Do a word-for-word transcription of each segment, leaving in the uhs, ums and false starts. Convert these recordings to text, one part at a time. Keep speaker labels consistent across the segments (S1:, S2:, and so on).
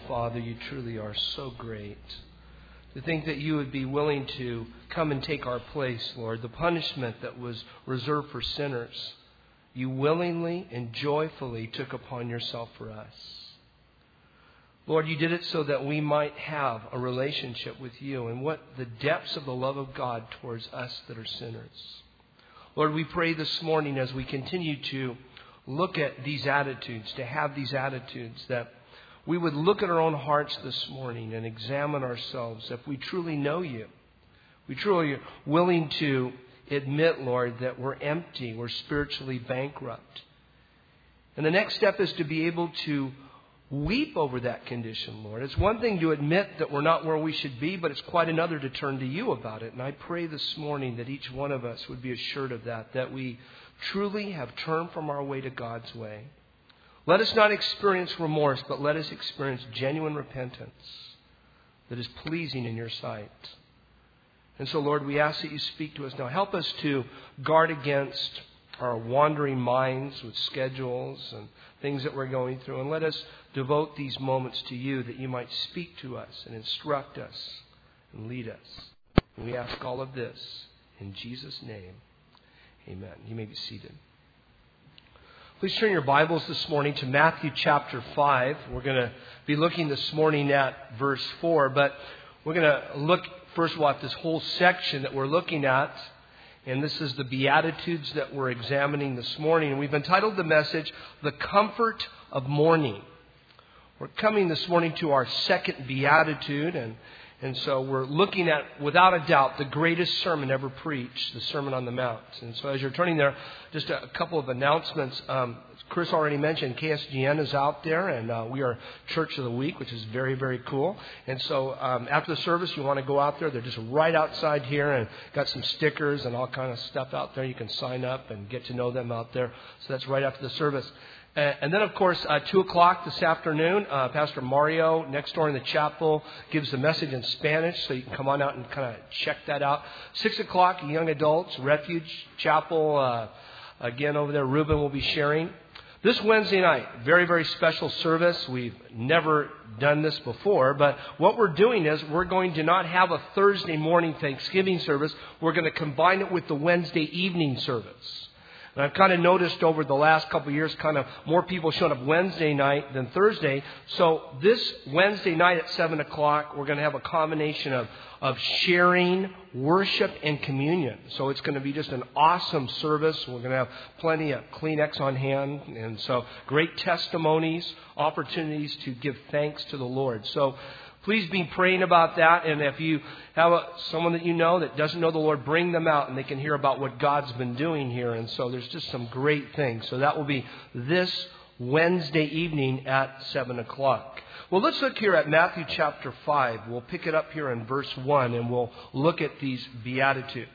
S1: Father, you truly are so great. To think that you would be willing to come and take our place, Lord. The punishment that was reserved for sinners, you willingly and joyfully took upon yourself for us. Lord, you did it so that we might have a relationship with you, and what the depths of the love of God towards us that are sinners. Lord, we pray this morning as we continue to look at these attitudes, to have these attitudes, that we would look at our own hearts this morning and examine ourselves if we truly know you. We truly are willing to admit, Lord, that we're empty, we're spiritually bankrupt. And the next step is to be able to weep over that condition, Lord. It's one thing to admit that we're not where we should be, but it's quite another to turn to you about it. And I pray this morning that each one of us would be assured of that, that we truly have turned from our way to God's way. Let us not experience remorse, but let us experience genuine repentance that is pleasing in your sight. And so, Lord, we ask that you speak to us now. Help us to guard against our wandering minds with schedules and things that we're going through. And let us devote these moments to you that you might speak to us and instruct us and lead us. And we ask all of this in Jesus' name. Amen. You may be seated. Please turn your Bibles this morning to Matthew chapter five. We're going to be looking this morning at verse four, but we're going to look first of all at this whole section that we're looking at. And this is the Beatitudes that we're examining this morning. And we've entitled the message, The Comfort of Mourning. We're coming this morning to our second Beatitude, and And so we're looking at, without a doubt, the greatest sermon ever preached, the Sermon on the Mount. And so as you're turning there, just a, a couple of announcements. Um, Chris already mentioned K S G N is out there, and uh, we are Church of the Week, which is very, very cool. And so um, after the service, you want to go out there. They're just right outside here and got some stickers and all kind of stuff out there. You can sign up and get to know them out there. So that's right after the service. And then, of course, uh, two o'clock this afternoon, uh, Pastor Mario next door in the chapel gives the message in Spanish, so you can come on out and kind of check that out. Six o'clock, young adults, Refuge Chapel, uh, again over there, Ruben will be sharing. This Wednesday night, very, very special service. We've never done this before, but what we're doing is we're going to not have a Thursday morning Thanksgiving service. We're going to combine it with the Wednesday evening service. And I've kind of noticed over the last couple of years, kind of more people showing up Wednesday night than Thursday. So this Wednesday night at seven o'clock, we're going to have a combination of, of sharing, worship, and communion. So it's going to be just an awesome service. We're going to have plenty of Kleenex on hand. And so great testimonies, opportunities to give thanks to the Lord. So please be praying about that. And if you have a, someone that you know that doesn't know the Lord, bring them out and they can hear about what God's been doing here. And so there's just some great things. So that will be this Wednesday evening at seven o'clock. Well, let's look here at Matthew chapter five. We'll pick it up here in verse one and we'll look at these Beatitudes.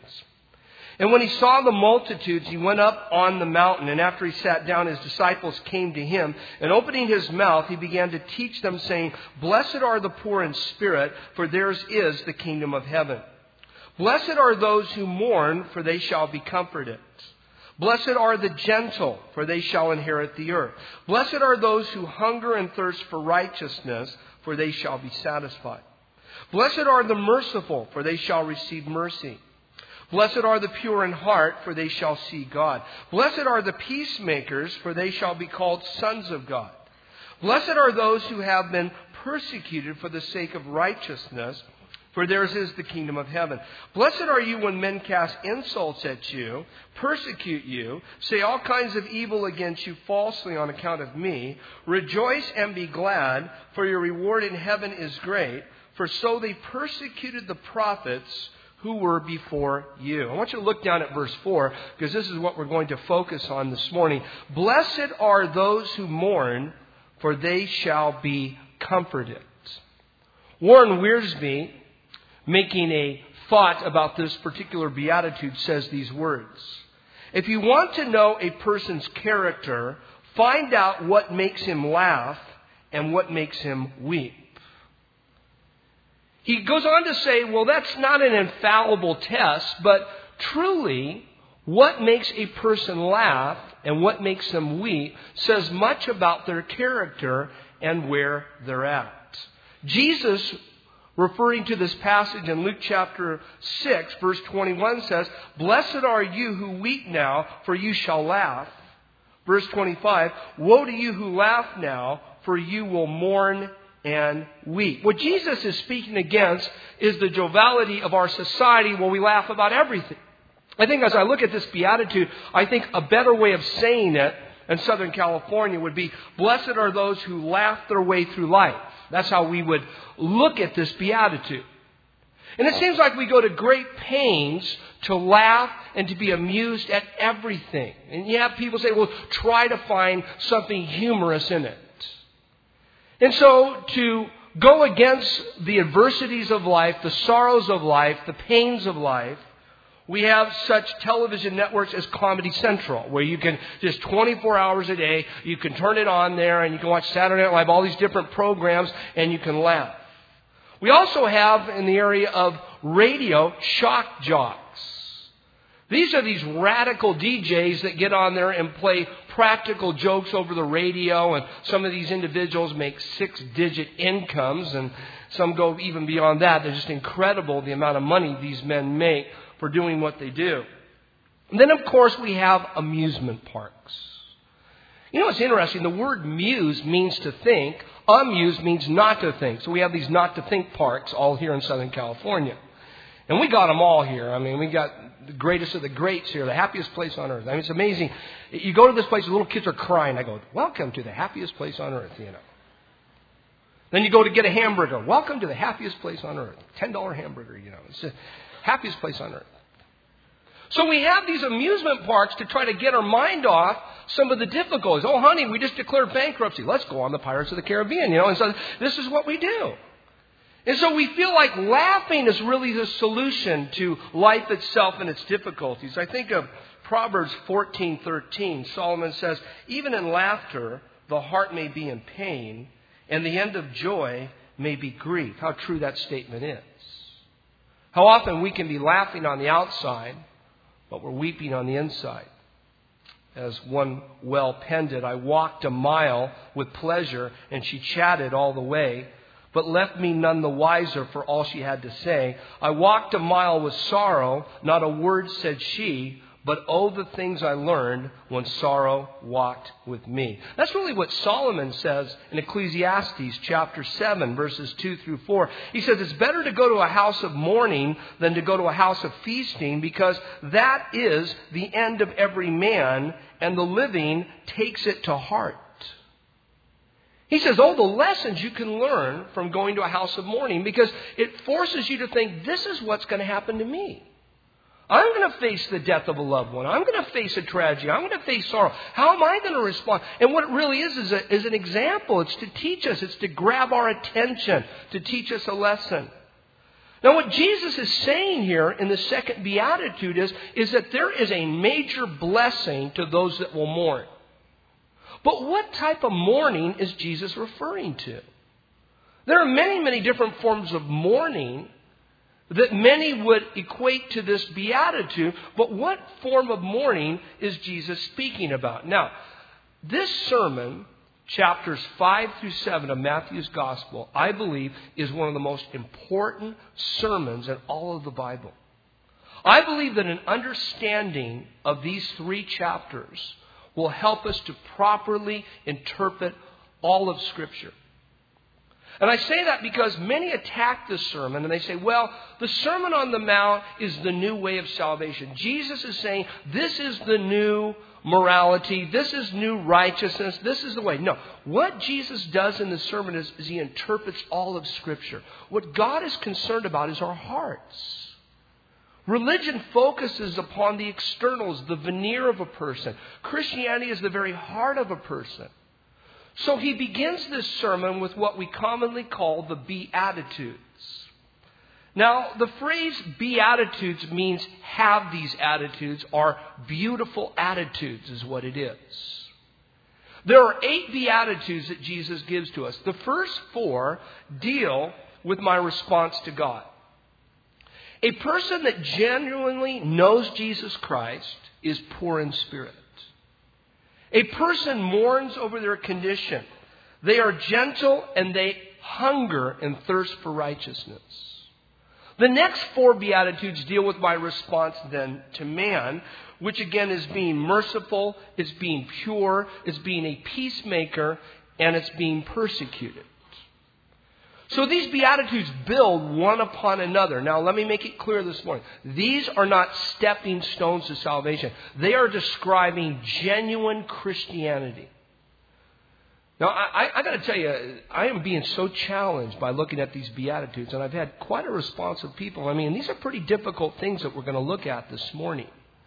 S1: And when he saw the multitudes, he went up on the mountain, and after he sat down, his disciples came to him, and opening his mouth, he began to teach them, saying, Blessed are the poor in spirit, for theirs is the kingdom of heaven. Blessed are those who mourn, for they shall be comforted. Blessed are the gentle, for they shall inherit the earth. Blessed are those who hunger and thirst for righteousness, for they shall be satisfied. Blessed are the merciful, for they shall receive mercy. Blessed are the pure in heart, for they shall see God. Blessed are the peacemakers, for they shall be called sons of God. Blessed are those who have been persecuted for the sake of righteousness, for theirs is the kingdom of heaven. Blessed are you when men cast insults at you, persecute you, say all kinds of evil against you falsely on account of me. Rejoice and be glad, for your reward in heaven is great, for so they persecuted the prophets who were before you. I want you to look down at verse four, because this is what we're going to focus on this morning. Blessed are those who mourn, for they shall be comforted. Warren Wiersbe, making a thought about this particular beatitude, says these words. If you want to know a person's character, find out what makes him laugh and what makes him weep. He goes on to say, well, that's not an infallible test, but truly, what makes a person laugh and what makes them weep says much about their character and where they're at. Jesus, referring to this passage in Luke chapter six, verse twenty-one says, "Blessed are you who weep now, for you shall laugh." Verse twenty-five, "Woe to you who laugh now, for you will mourn and weep." What Jesus is speaking against is the joviality of our society where we laugh about everything. I think as I look at this beatitude, I think a better way of saying it in Southern California would be, blessed are those who laugh their way through life. That's how we would look at this beatitude. And it seems like we go to great pains to laugh and to be amused at everything. And you have people say, well, try to find something humorous in it. And so to go against the adversities of life, the sorrows of life, the pains of life, we have such television networks as Comedy Central, where you can just twenty-four hours a day, you can turn it on there and you can watch Saturday Night Live, all these different programs, and you can laugh. We also have in the area of radio, shock jocks. These are these radical D Js that get on there and play practical jokes over the radio, and some of these individuals make six-digit incomes, and some go even beyond that. They're just incredible the amount of money these men make for doing what they do. And then, of course, we have amusement parks. You know what's interesting? The word muse means to think. Amuse means not to think. So we have these not to think parks all here in Southern California. And we got them all here. I mean, we got the greatest of the greats here, the happiest place on earth. I mean, it's amazing. You go to this place, the little kids are crying. I go, welcome to the happiest place on earth, you know. Then you go to get a hamburger. Welcome to the happiest place on earth. ten dollar hamburger, you know. It's the happiest place on earth. So we have these amusement parks to try to get our mind off some of the difficulties. Oh, honey, we just declared bankruptcy. Let's go on the Pirates of the Caribbean, you know. And so this is what we do. And so we feel like laughing is really the solution to life itself and its difficulties. I think of Proverbs fourteen thirteen. Solomon says, even in laughter, the heart may be in pain, and the end of joy may be grief. How true that statement is. How often we can be laughing on the outside, but we're weeping on the inside. As one well penned it, I walked a mile with pleasure, and she chatted all the way, but left me none the wiser for all she had to say. I walked a mile with sorrow, not a word said she, but oh, the things I learned when sorrow walked with me. That's really what Solomon says in Ecclesiastes chapter seven, verses two through four. He says it's better to go to a house of mourning than to go to a house of feasting, because that is the end of every man, and the living takes it to heart. He says, oh, the lessons you can learn from going to a house of mourning, because it forces you to think, this is what's going to happen to me. I'm going to face the death of a loved one. I'm going to face a tragedy. I'm going to face sorrow. How am I going to respond? And what it really is is, a, is an example. It's to teach us. It's to grab our attention, to teach us a lesson. Now, what Jesus is saying here in the second beatitude is, is that there is a major blessing to those that will mourn. But what type of mourning is Jesus referring to? There are many, many different forms of mourning that many would equate to this beatitude, but what form of mourning is Jesus speaking about? Now, this sermon, chapters five through seven of Matthew's Gospel, I believe is one of the most important sermons in all of the Bible. I believe that an understanding of these three chapters will help us to properly interpret all of Scripture. And I say that because many attack this sermon and they say, well, the Sermon on the Mount is the new way of salvation. Jesus is saying this is the new morality. This is new righteousness. This is the way. No. What Jesus does in the sermon is, is he interprets all of Scripture. What God is concerned about is our hearts. Religion focuses upon the externals, the veneer of a person. Christianity is the very heart of a person. So he begins this sermon with what we commonly call the Beatitudes. Now, the phrase Beatitudes means have these attitudes, or beautiful attitudes is what it is. There are eight Beatitudes that Jesus gives to us. The first four deal with my response to God. A person that genuinely knows Jesus Christ is poor in spirit. A person mourns over their condition. They are gentle and they hunger and thirst for righteousness. The next four Beatitudes deal with my response then to man, which again is being merciful, it's being pure, it's being a peacemaker, and it's being persecuted. So these Beatitudes build one upon another. Now let me make it clear this morning. These are not stepping stones to salvation. They are describing genuine Christianity. Now, I, I, I got to tell you, I am being so challenged by looking at these Beatitudes, and I've had quite a response of people. I mean, these are pretty difficult things that we're going to look at this morning.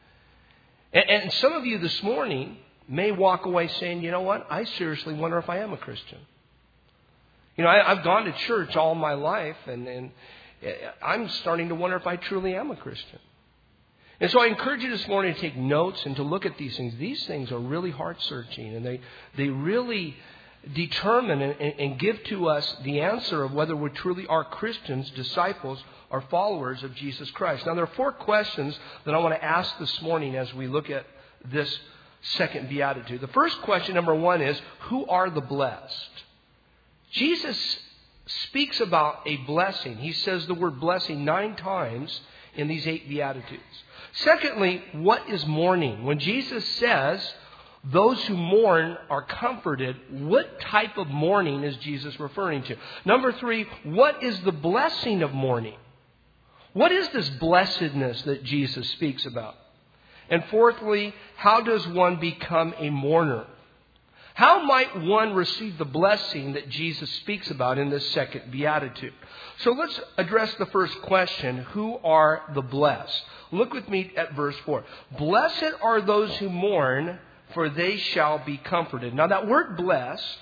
S1: And, and some of you this morning may walk away saying, you know what, I seriously wonder if I am a Christian. You know, I, I've gone to church all my life, and, and I'm starting to wonder if I truly am a Christian. And so I encourage you this morning to take notes and to look at these things. These things are really heart-searching, and they, they really determine and, and give to us the answer of whether we truly are Christians, disciples, or followers of Jesus Christ. Now, there are four questions that I want to ask this morning as we look at this second beatitude. The first question, number one, is, who are the blessed? Jesus speaks about a blessing. He says the word blessing nine times in these eight beatitudes. Secondly, what is mourning? When Jesus says those who mourn are comforted, what type of mourning is Jesus referring to? Number three, what is the blessing of mourning? What is this blessedness that Jesus speaks about? And fourthly, how does one become a mourner? How might one receive the blessing that Jesus speaks about in this second beatitude? So let's address the first question. Who are the blessed? Look with me at verse four. Blessed are those who mourn, for they shall be comforted. Now that word blessed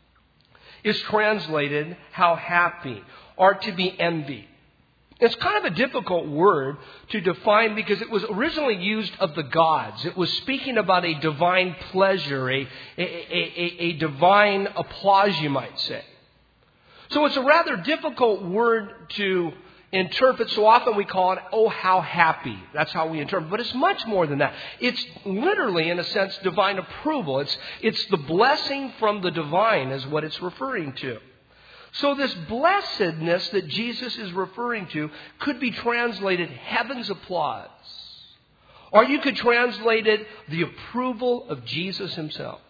S1: is translated how happy or to be envied. It's kind of a difficult word to define because it was originally used of the gods. It was speaking about a divine pleasure, a, a, a, a divine applause, you might say. So it's a rather difficult word to interpret. So often we call it, oh, how happy. That's how we interpret. But it's much more than that. It's literally, in a sense, divine approval. It's, it's the blessing from the divine is what it's referring to. So this blessedness that Jesus is referring to could be translated heaven's applause. Or you could translate it the approval of Jesus himself.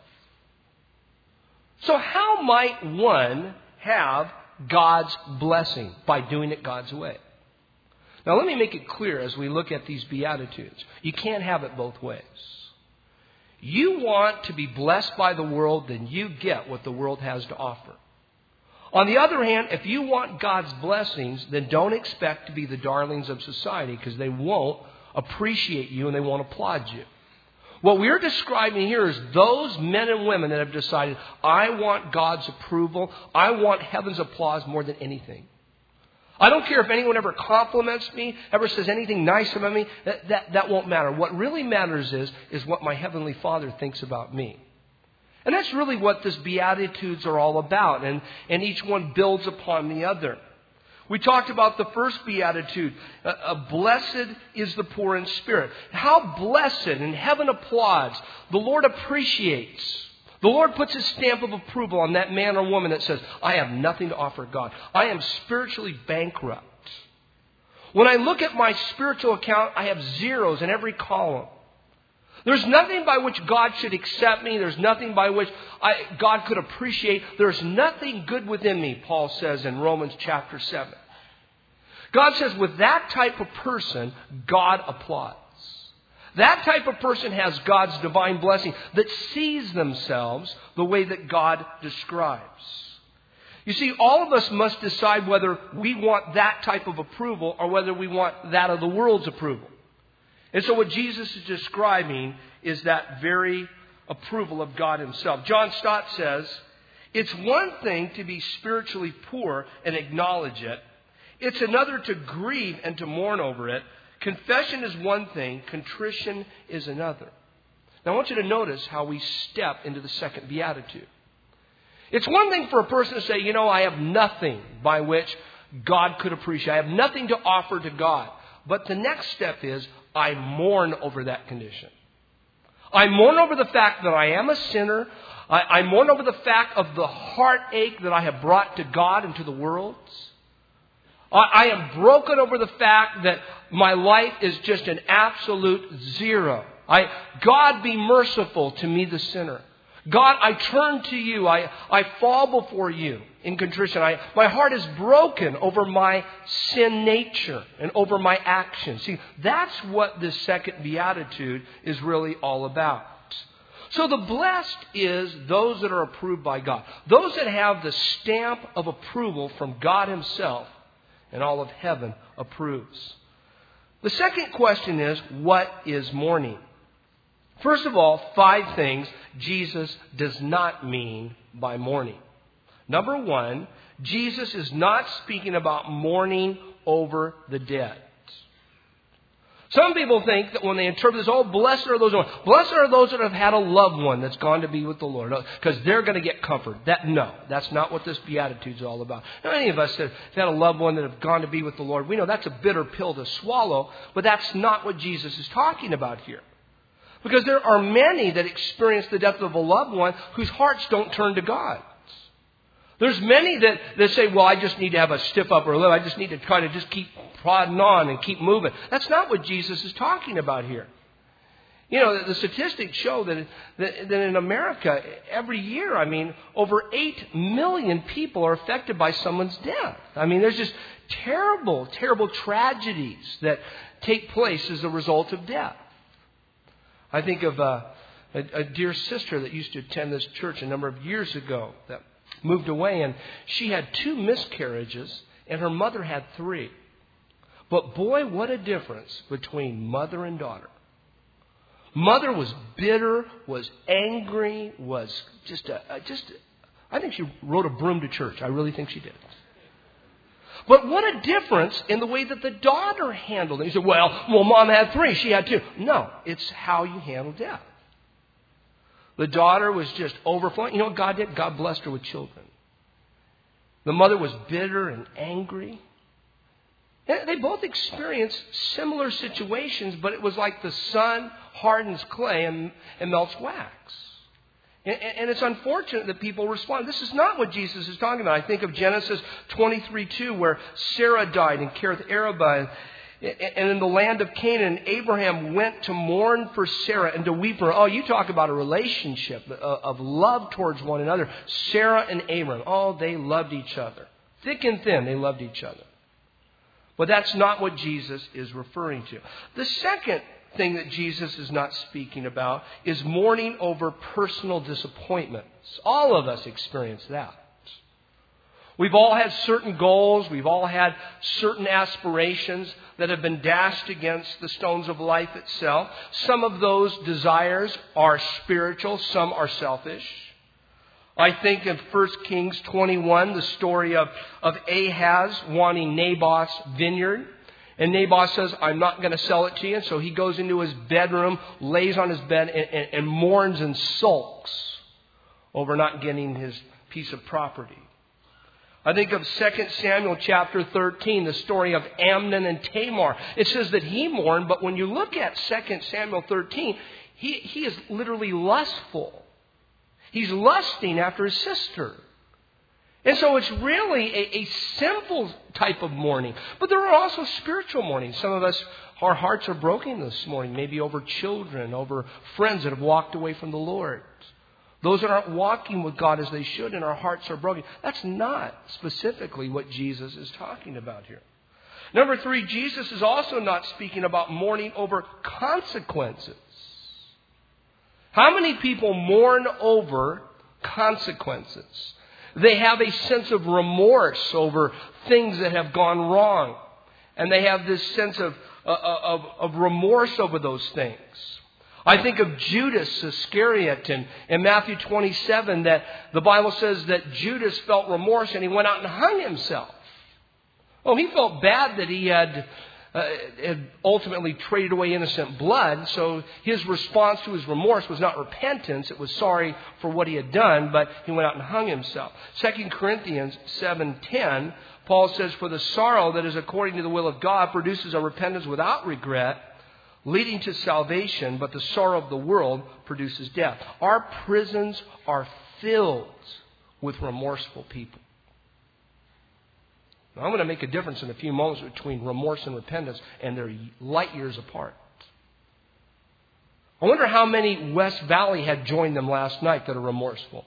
S1: So how might one have God's blessing? By doing it God's way. Now let me make it clear as we look at these Beatitudes. You can't have it both ways. You want to be blessed by the world, then you get what the world has to offer. On the other hand, if you want God's blessings, then don't expect to be the darlings of society because they won't appreciate you and they won't applaud you. What we're describing here is those men and women that have decided, I want God's approval. I want heaven's applause more than anything. I don't care if anyone ever compliments me, ever says anything nice about me. That, that, that won't matter. What really matters is, is what my Heavenly Father thinks about me. And that's really what this Beatitudes are all about. And, and each one builds upon the other. We talked about the first Beatitude. Uh, uh, blessed is the poor in spirit. How blessed, and heaven applauds. The Lord appreciates. The Lord puts his stamp of approval on that man or woman that says, I have nothing to offer God. I am spiritually bankrupt. When I look at my spiritual account, I have zeros in every column. There's nothing by which God should accept me. There's nothing by which I, God could appreciate. There's nothing good within me, Paul says in Romans chapter seven. God says with that type of person, God applauds. That type of person has God's divine blessing that sees themselves the way that God describes. You see, all of us must decide whether we want that type of approval or whether we want that of the world's approval. And so what Jesus is describing is that very approval of God himself. John Stott says, it's one thing to be spiritually poor and acknowledge it. It's another to grieve and to mourn over it. Confession is one thing. Contrition is another. Now I want you to notice how we step into the second beatitude. It's one thing for a person to say, you know, I have nothing by which God could appreciate. I have nothing to offer to God. But the next step is, I mourn over that condition. I mourn over the fact that I am a sinner. Uh, I, I mourn over the fact of the heartache that I have brought to God and to the world. I, I am broken over the fact that my life is just an absolute zero. I, God, be merciful to me, the sinner. God, I turn to you. I, I fall before you in contrition. I, my heart is broken over my sin nature and over my actions. See, that's what this second beatitude is really all about. So the blessed is those that are approved by God. Those that have the stamp of approval from God Himself, and all of heaven approves. The second question is, what is mourning? First of all, five things Jesus does not mean by mourning. Number one, Jesus is not speaking about mourning over the dead. Some people think that when they interpret this, oh, blessed are those, blessed are those that have had a loved one that's gone to be with the Lord, because they're going to get comfort. That no, that's not what this beatitude is all about. Now, any of us that have had a loved one that have gone to be with the Lord, we know that's a bitter pill to swallow, but that's not what Jesus is talking about here. Because there are many that experience the death of a loved one whose hearts don't turn to God. There's many that, that say, well, I just need to have a stiff upper lip. I just need to try to just keep prodding on and keep moving. That's not what Jesus is talking about here. You know, the, the statistics show that, that, that in America, every year, I mean, over eight million people are affected by someone's death. I mean, there's just terrible, terrible tragedies that take place as a result of death. I think of uh, a, a dear sister that used to attend this church a number of years ago that moved away, and she had two miscarriages, and her mother had three. But boy, what a difference between mother and daughter. Mother was bitter, was angry, was just a, a just. A, I think she rode a broom to church. I really think she did. But what a difference in the way that the daughter handled it. You said, well, well, mom had three, she had two. No, it's how you handle death. The daughter was just overflowing. You know what God did? God blessed her with children. The mother was bitter and angry. And they both experienced similar situations, but it was like the sun hardens clay and, and melts wax. And, and it's unfortunate that people respond. This is not what Jesus is talking about. I think of Genesis twenty-three two, where Sarah died in Kiriath Arba. And in the land of Canaan, Abraham went to mourn for Sarah and to weep for her. Oh, you talk about a relationship of love towards one another. Sarah and Abraham, oh, they loved each other. Thick and thin, they loved each other. But that's not what Jesus is referring to. The second thing that Jesus is not speaking about is mourning over personal disappointments. All of us experience that. We've all had certain goals. We've all had certain aspirations that have been dashed against the stones of life itself. Some of those desires are spiritual. Some are selfish. I think of First Kings twenty-one, the story of, of Ahaz wanting Naboth's vineyard. And Naboth says, I'm not going to sell it to you. So he goes into his bedroom, lays on his bed, and, and, and mourns and sulks over not getting his piece of property. I think of Second Samuel chapter thirteen, the story of Amnon and Tamar. It says that he mourned, but when you look at Second Samuel thirteen, he, he is literally lustful. He's lusting after his sister. And so it's really a, a simple type of mourning. But there are also spiritual mourning. Some of us, our hearts are broken this morning, maybe over children, over friends that have walked away from the Lord. Those that aren't walking with God as they should, and our hearts are broken. That's not specifically what Jesus is talking about here. Number three, Jesus is also not speaking about mourning over consequences. How many people mourn over consequences? They have a sense of remorse over things that have gone wrong. And they have this sense of, of, of remorse over those things. I think of Judas Iscariot in, in Matthew twenty-seven, that the Bible says that Judas felt remorse and he went out and hung himself. Oh, he felt bad that he had, uh, had ultimately traded away innocent blood. So his response to his remorse was not repentance. It was sorry for what he had done, but he went out and hung himself. Second Corinthians seven ten, Paul says, for the sorrow that is according to the will of God produces a repentance without regret, leading to salvation, but the sorrow of the world produces death. Our prisons are filled with remorseful people. Now, I'm going to make a difference in a few moments between remorse and repentance, and they're light years apart. I wonder how many West Valley had joined them last night that are remorseful.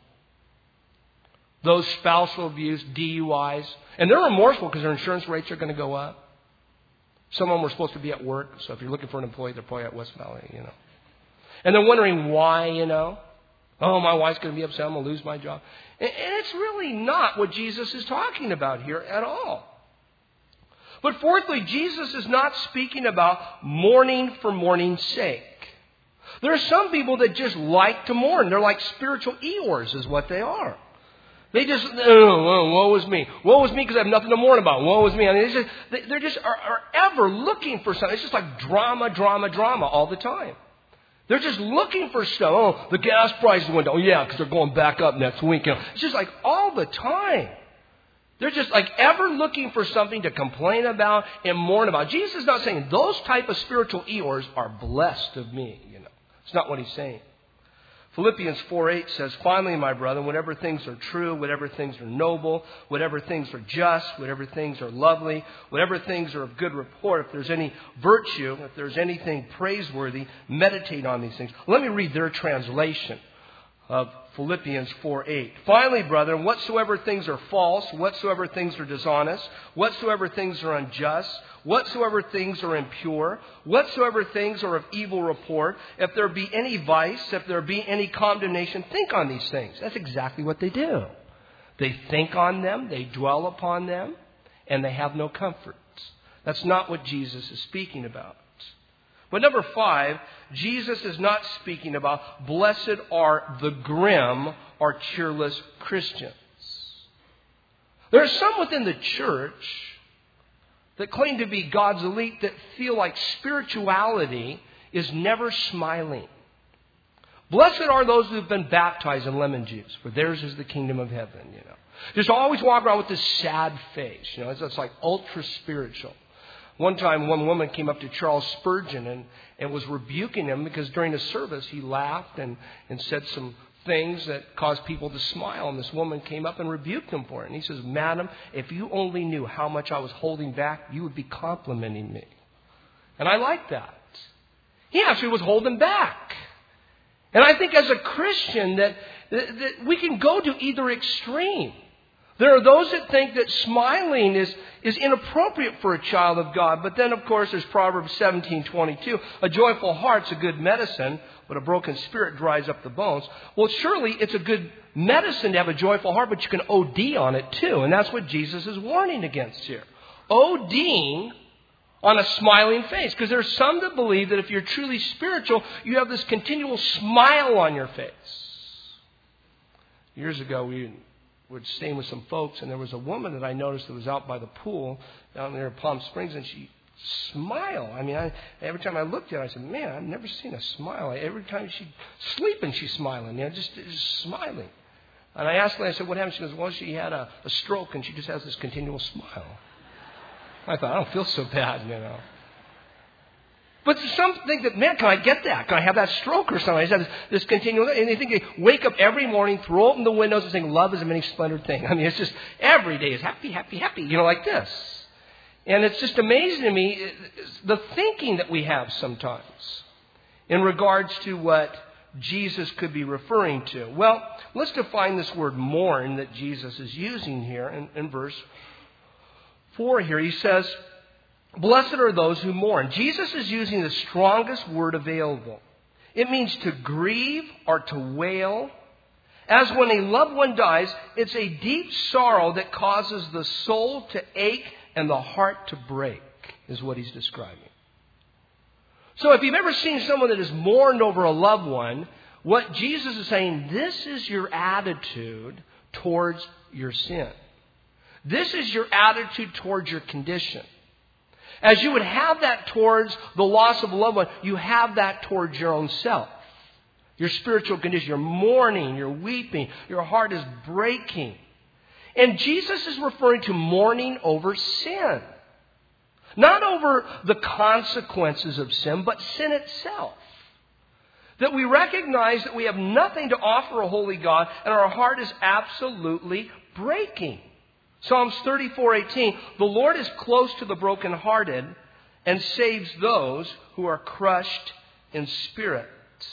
S1: Those spousal abuse, D U Is. And they're remorseful because their insurance rates are going to go up. Some of them were supposed to be at work, so if you're looking for an employee, they're probably at West Valley, you know. And they're wondering why, you know. Oh, my wife's going to be upset, I'm going to lose my job. And it's really not what Jesus is talking about here at all. But fourthly, Jesus is not speaking about mourning for mourning's sake. There are some people that just like to mourn. They're like spiritual Eeyores is what they are. They just, oh, oh, woe is me. Woe is me because I have nothing to mourn about. Woe is me. I mean, they just, they're just are, are ever looking for something. It's just like drama, drama, drama all the time. They're just looking for stuff. Oh, the gas prices went down. Oh, yeah, because they're going back up next week. You know, it's just like all the time. They're just like ever looking for something to complain about and mourn about. Jesus is not saying those type of spiritual Eeyores are blessed of me. You know, it's not what he's saying. Philippians four eight says, finally, my brethren, whatever things are true, whatever things are noble, whatever things are just, whatever things are lovely, whatever things are of good report, if there's any virtue, if there's anything praiseworthy, meditate on these things. Let me read their translation of Philippians four eight. Finally, brethren, whatsoever things are false, whatsoever things are dishonest, whatsoever things are unjust, whatsoever things are impure, whatsoever things are of evil report, if there be any vice, if there be any condemnation, think on these things. That's exactly what they do. They think on them, they dwell upon them, and they have no comfort. That's not what Jesus is speaking about. But number five, Jesus is not speaking about blessed are the grim or cheerless Christians. There are some within the church that claim to be God's elite that feel like spirituality is never smiling. Blessed are those who have been baptized in lemon juice, for theirs is the kingdom of heaven, you know. Just always walk around with this sad face, you know, it's, it's like ultra spiritual. One time, one woman came up to Charles Spurgeon and, and was rebuking him because during the service he laughed and, and said some things that caused people to smile. And this woman came up and rebuked him for it. And he says, Madam, if you only knew how much I was holding back, you would be complimenting me. And I like that. He actually was holding back. And I think as a Christian that, that, that we can go to either extreme. There are those that think that smiling is, is inappropriate for a child of God. But then, of course, there's Proverbs seventeen twenty-two. A joyful heart's a good medicine, but a broken spirit dries up the bones. Well, surely it's a good medicine to have a joyful heart, but you can O D on it too. And that's what Jesus is warning against here. ODing on a smiling face. Because there's some that believe that if you're truly spiritual, you have this continual smile on your face. Years ago, we were staying with some folks, and there was a woman that I noticed that was out by the pool down there in Palm Springs, and she smiled. I mean, I, every time I looked at her, I said, man, I've never seen a smile. I, every time she's sleeping, she's smiling, you know, just, just smiling. And I asked her, I said, what happened? She goes, well, she had a, a stroke, and she just has this continual smile. I thought, I don't feel so bad, you know. But some think that, man, can I get that? Can I have that stroke or something? I just have this, this continual, and they think they wake up every morning, throw open the windows and sing, love is a many splendored thing. I mean, it's just every day is happy, happy, happy, you know, like this. And it's just amazing to me, the thinking that we have sometimes in regards to what Jesus could be referring to. Well, let's define this word mourn that Jesus is using here in, in verse four here. He says, blessed are those who mourn. Jesus is using the strongest word available. It means to grieve or to wail. As when a loved one dies, it's a deep sorrow that causes the soul to ache and the heart to break, is what he's describing. So if you've ever seen someone that has mourned over a loved one, what Jesus is saying, this is your attitude towards your sin. This is your attitude towards your condition. As you would have that towards the loss of a loved one, you have that towards your own self. Your spiritual condition. You're mourning, you're weeping, your heart is breaking. And Jesus is referring to mourning over sin. Not over the consequences of sin, but sin itself. That we recognize that we have nothing to offer a holy God and our heart is absolutely breaking. Psalms thirty-four eighteen, the Lord is close to the brokenhearted and saves those who are crushed in spirit.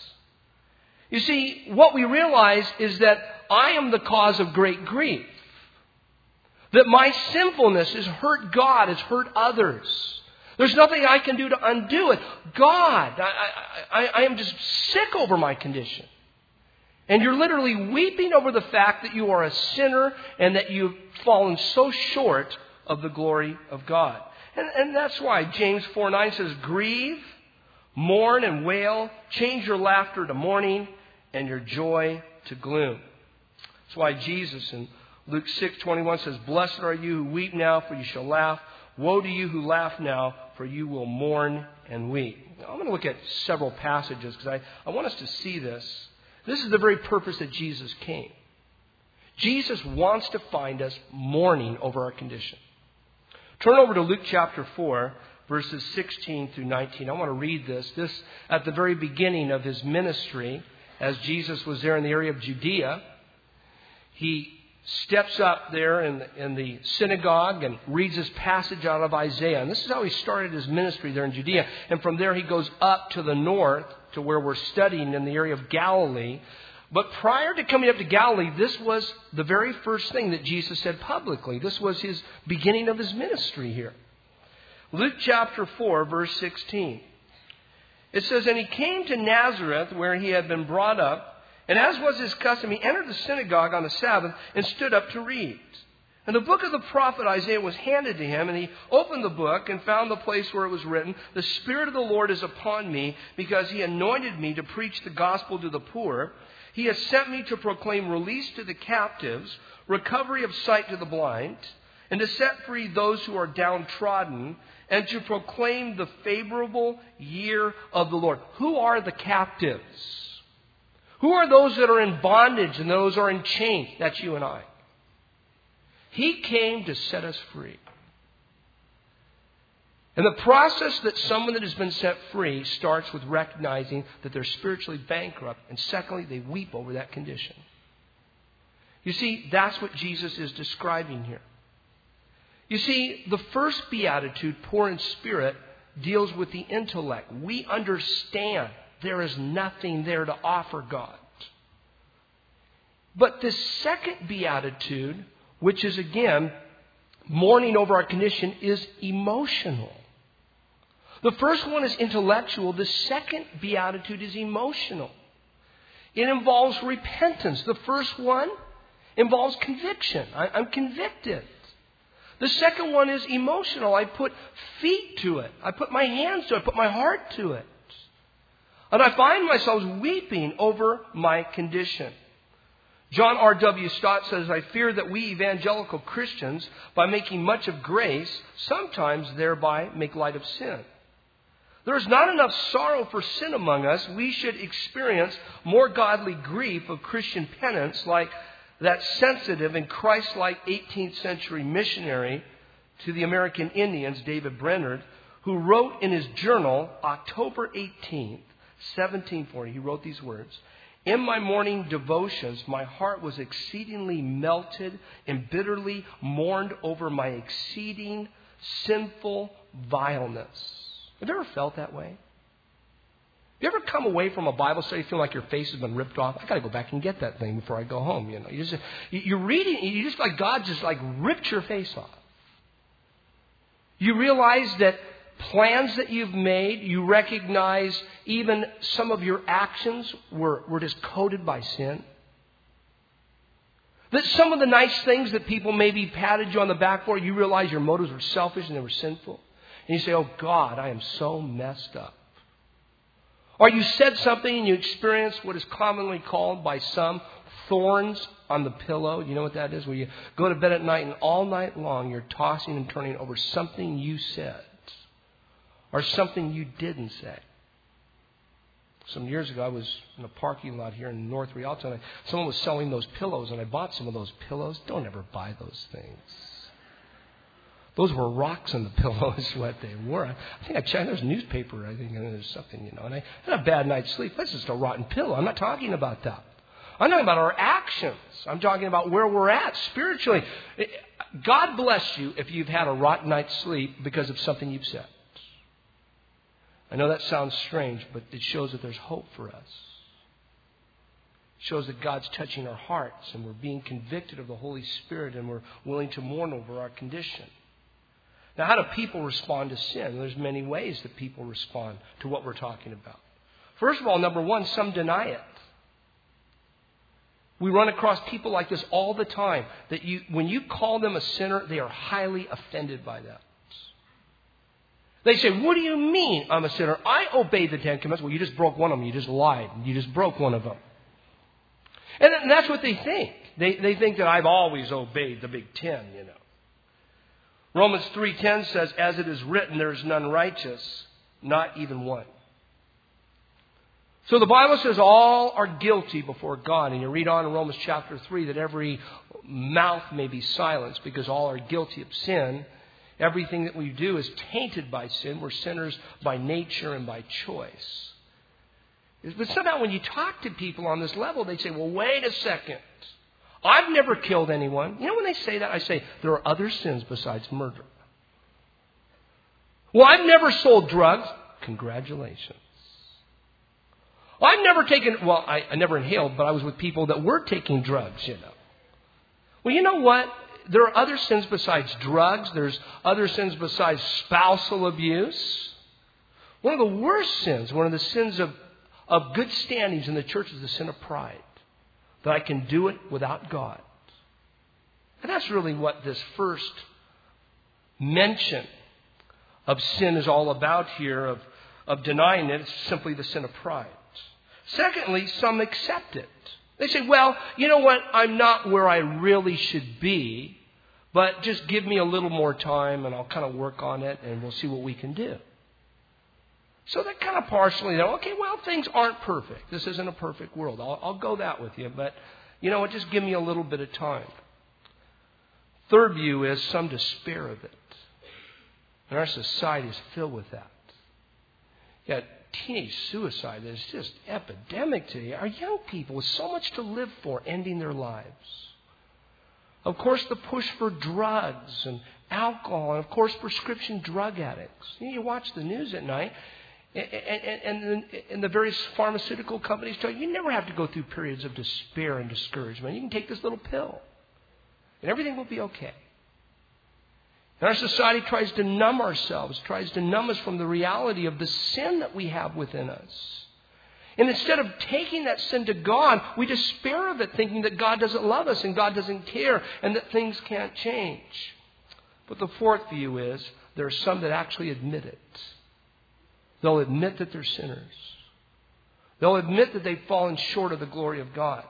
S1: You see, what we realize is that I am the cause of great grief. That my sinfulness has hurt God, has hurt others. There's nothing I can do to undo it. God, I, I, I am just sick over my condition. And you're literally weeping over the fact that you are a sinner and that you've fallen so short of the glory of God. And, and that's why James four nine says, grieve, mourn and wail, change your laughter to mourning and your joy to gloom. That's why Jesus in Luke six twenty-one says, blessed are you who weep now, for you shall laugh. Woe to you who laugh now, for you will mourn and weep. Now, I'm going to look at several passages because I, I want us to see this. This is the very purpose that Jesus came. Jesus wants to find us mourning over our condition. Turn over to Luke chapter four, verses sixteen through nineteen. I want to read this. This at the very beginning of his ministry, as Jesus was there in the area of Judea. He steps up there in the, in the synagogue and reads this passage out of Isaiah. And this is how he started his ministry there in Judea. And from there he goes up to the north to where we're studying in the area of Galilee. But prior to coming up to Galilee, this was the very first thing that Jesus said publicly. This was his beginning of his ministry here. Luke chapter four, verse sixteen. It says, and he came to Nazareth where he had been brought up. And as was his custom, he entered the synagogue on the Sabbath and stood up to read. And the book of the prophet Isaiah was handed to him, and he opened the book and found the place where it was written, the Spirit of the Lord is upon me, because he anointed me to preach the gospel to the poor. He has sent me to proclaim release to the captives, recovery of sight to the blind, and to set free those who are downtrodden, and to proclaim the favorable year of the Lord. Who are the captives? Who are those that are in bondage and those are in chains? That's you and I. He came to set us free. And the process that someone that has been set free starts with recognizing that they're spiritually bankrupt. And secondly, they weep over that condition. You see, that's what Jesus is describing here. You see, the first beatitude, poor in spirit, deals with the intellect. We understand there is nothing there to offer God. But the second beatitude, which is again mourning over our condition, is emotional. The first one is intellectual. The second beatitude is emotional. It involves repentance. The first one involves conviction. I, I'm convicted. The second one is emotional. I put feet to it. I put my hands to it. I put my heart to it. And I find myself weeping over my condition. John R W Stott says, I fear that we evangelical Christians, by making much of grace, sometimes thereby make light of sin. There is not enough sorrow for sin among us. We should experience more godly grief of Christian penance, like that sensitive and Christ-like eighteenth century missionary to the American Indians, David Brainerd, who wrote in his journal, October eighteenth, seventeen forty, he wrote these words, in my morning devotions, my heart was exceedingly melted and bitterly mourned over my exceeding sinful vileness. Have you ever felt that way? Have you ever come away from a Bible study feeling like your face has been ripped off? I got to go back and get that thing before I go home. You know, you just, you're reading, you just like God just like ripped your face off. You realize that plans that you've made, you recognize even some of your actions were, were just coated by sin. That some of the nice things that people maybe patted you on the back for, you realize your motives were selfish and they were sinful. And you say, oh God, I am so messed up. Or you said something and you experienced what is commonly called by some thorns on the pillow. You know what that is? Where you go to bed at night and all night long you're tossing and turning over something you said. Or something you didn't say. Some years ago, I was in a parking lot here in North Rialto, and I, someone was selling those pillows, and I bought some of those pillows. Don't ever buy those things. Those were rocks on the pillow is what they were. I think I checked. There was a newspaper, I think, and there was something, you know. And I had a bad night's sleep. That's just a rotten pillow. I'm not talking about that. I'm talking about our actions. I'm talking about where we're at spiritually. God bless you if you've had a rotten night's sleep because of something you've said. I know that sounds strange, but it shows that there's hope for us. It shows that God's touching our hearts and we're being convicted of the Holy Spirit and we're willing to mourn over our condition. Now, how do people respond to sin? There's many ways that people respond to what we're talking about. First of all, number one, some deny it. We run across people like this all the time, that you, when you call them a sinner, they are highly offended by that. They say, what do you mean I'm a sinner? I obeyed the Ten Commandments. Well, you just broke one of them. You just lied. You just broke one of them. And that's what they think. They, they think that I've always obeyed the Big Ten, you know. Romans three ten says, as it is written, there is none righteous, not even one. So the Bible says all are guilty before God. And you read on in Romans chapter three that every mouth may be silenced because all are guilty of sin. Everything that we do is tainted by sin. We're sinners by nature and by choice. But somehow when you talk to people on this level, they say, well, wait a second. I've never killed anyone. You know, when they say that, I say, there are other sins besides murder. Well, I've never sold drugs. Congratulations. Well, I've never taken, well, I, I never inhaled, but I was with people that were taking drugs, you know. Well, you know what? There are other sins besides drugs. There's other sins besides spousal abuse. One of the worst sins, one of the sins of, of good standings in the church is the sin of pride. That I can do it without God. And that's really what this first mention of sin is all about here, of, of denying it. It's simply the sin of pride. Secondly, some accept it. They say, well, you know what? I'm not where I really should be, but just give me a little more time and I'll kind of work on it and we'll see what we can do. So they kind of partially know, okay, well, things aren't perfect. This isn't a perfect world. I'll, I'll go that with you, but you know what? Just give me a little bit of time. Third view is some despair of it. And our society is filled with that. Yeah, teenage suicide is just epidemic today. Our young people with so much to live for ending their lives. Of course, the push for drugs and alcohol, and of course, prescription drug addicts. You know, you watch the news at night, and, and, and, and the various pharmaceutical companies tell you, you never have to go through periods of despair and discouragement. You can take this little pill, and everything will be okay. And our society tries to numb ourselves, tries to numb us from the reality of the sin that we have within us. And instead of taking that sin to God, we despair of it, thinking that God doesn't love us and God doesn't care and that things can't change. But the fourth view is there are some that actually admit it. They'll admit that they're sinners. They'll admit that they've fallen short of the glory of God.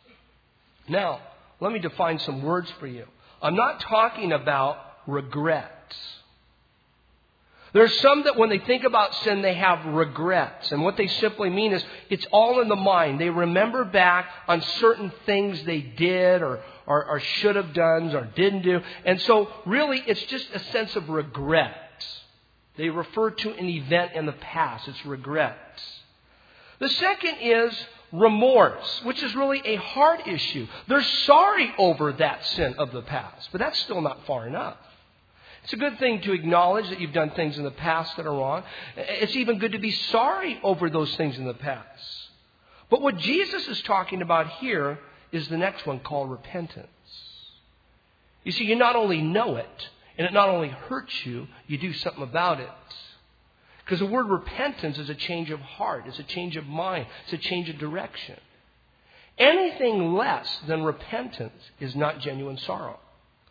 S1: Now, let me define some words for you. I'm not talking about regret. There are some that when they think about sin, they have regrets. And what they simply mean is it's all in the mind. They remember back on certain things they did or, or, or should have done or didn't do. And so really it's just a sense of regret. They refer to an event in the past. It's regret. The second is remorse, which is really a heart issue. They're sorry over that sin of the past, but that's still not far enough. It's a good thing to acknowledge that you've done things in the past that are wrong. It's even good to be sorry over those things in the past. But what Jesus is talking about here is the next one called repentance. You see, you not only know it, and it not only hurts you, you do something about it. Because the word repentance is a change of heart. It's a change of mind. It's a change of direction. Anything less than repentance is not genuine sorrow.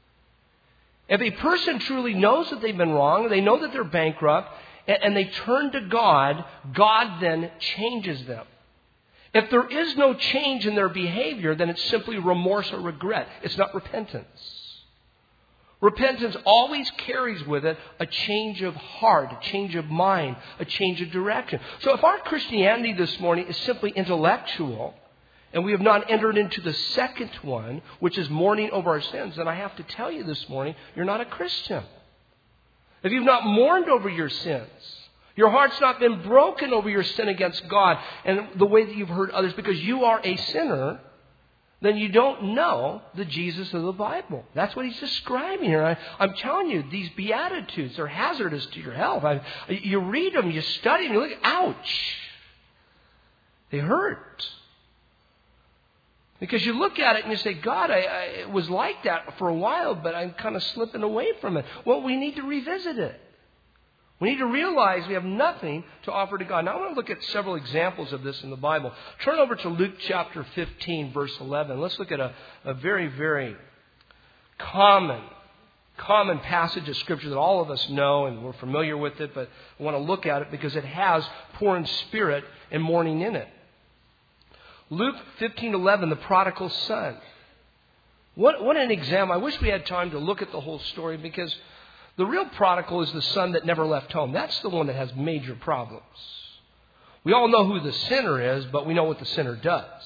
S1: If a person truly knows that they've been wrong, they know that they're bankrupt, and they turn to God, God then changes them. If there is no change in their behavior, then it's simply remorse or regret. It's not repentance. Repentance always carries with it a change of heart, a change of mind, a change of direction. So if our Christianity this morning is simply intellectual, and we have not entered into the second one, which is mourning over our sins, then I have to tell you this morning, you're not a Christian. if you've not mourned over your sins, your heart's not been broken over your sin against God and the way that you've hurt others because you are a sinner, then you don't know the Jesus of the Bible. That's what he's describing here. I, I'm telling you, these Beatitudes are hazardous to your health. I, you read them, you study them, you look, ouch. They hurt. Because you look at it and you say, God, I, I, it was like that for a while, but I'm kind of slipping away from it. Well, we need to revisit it. We need to realize we have nothing to offer to God. Now, I want to look at several examples of this in the Bible. Turn over to Luke chapter fifteen, verse eleven. Let's look at a, a very, very common, common passage of Scripture that all of us know and we're familiar with it, but I want to look at it because it has poor in spirit and mourning in it. Luke fifteen eleven, the prodigal son. What, what an example. I wish we had time to look at the whole story because the real prodigal is the son that never left home. That's the one that has major problems. We all know who the sinner is, but we know what the sinner does.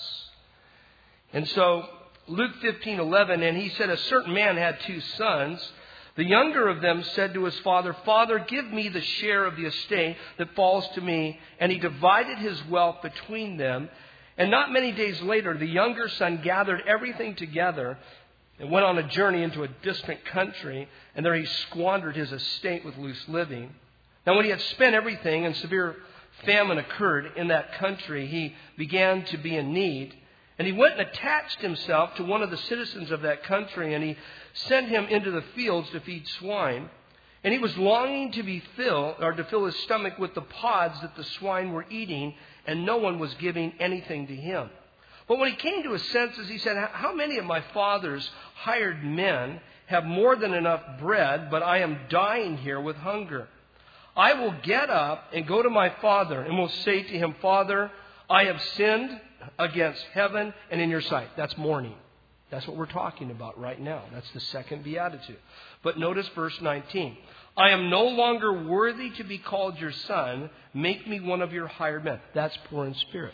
S1: And so, Luke fifteen eleven, and he said, a certain man had two sons. The younger of them said to his father, Father, give me the share of the estate that falls to me. And he divided his wealth between them. And not many days later, the younger son gathered everything together and went on a journey into a distant country, and there he squandered his estate with loose living. Now when he had spent everything and severe famine occurred in that country, he began to be in need. And he went and attached himself to one of the citizens of that country, and he sent him into the fields to feed swine. And he was longing to be filled, or to fill his stomach with the pods that the swine were eating, and no one was giving anything to him. But when he came to his senses, he said, how many of my father's hired men have more than enough bread, but I am dying here with hunger? I will get up and go to my father and will say to him, Father, I have sinned against heaven and in your sight. That's mourning. That's what we're talking about right now. That's the second beatitude. But notice verse nineteen. I am no longer worthy to be called your son. Make me one of your hired men. That's poor in spirit.